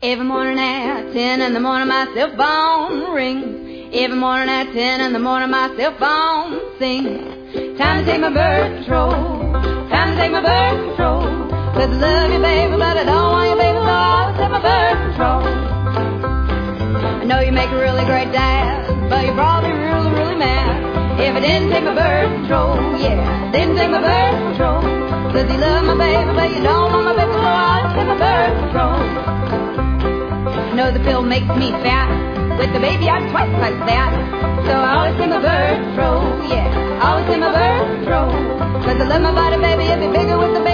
Every morning at 10 in the morning my cell phone rings. Every morning at 10 in the morning my cell phone sings. Time to take my birth control. Time to take my birth control. 'Cause I love you, baby, but I don't want you, baby, so I'll take my birth control. I know you make a really great dad, but you're probably really, really mad if I didn't take my birth control. Yeah, didn't take my birth control. 'Cause you love my baby, but you don't want my baby, so I'll take my birth control. I know the pill makes me fat. With the baby I'm twice like that. So I always take my birth control. Yeah, I always take my birth control. 'Cause I love my body, baby, if you're bigger with the baby.